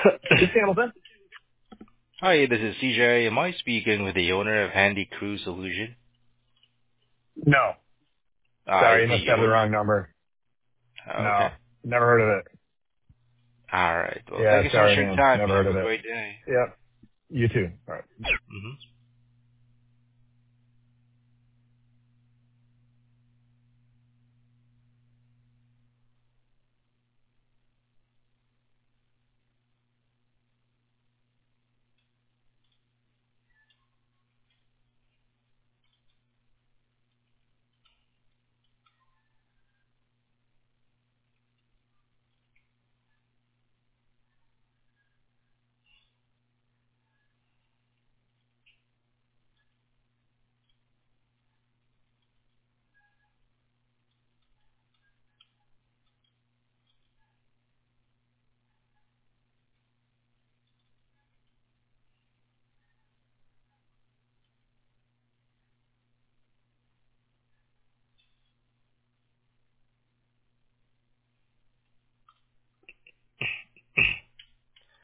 This Hamilton? Hi, this is CJ. Am I speaking with the owner of Handy Crew Solution? No. Sorry, Is you must the have the owner? wrong number. No, Okay. never heard of it. All right. Well, Yeah, thank you so much sorry, for your man. time. Never You heard have of a it. great day. Yep. You too. All right. Mhm.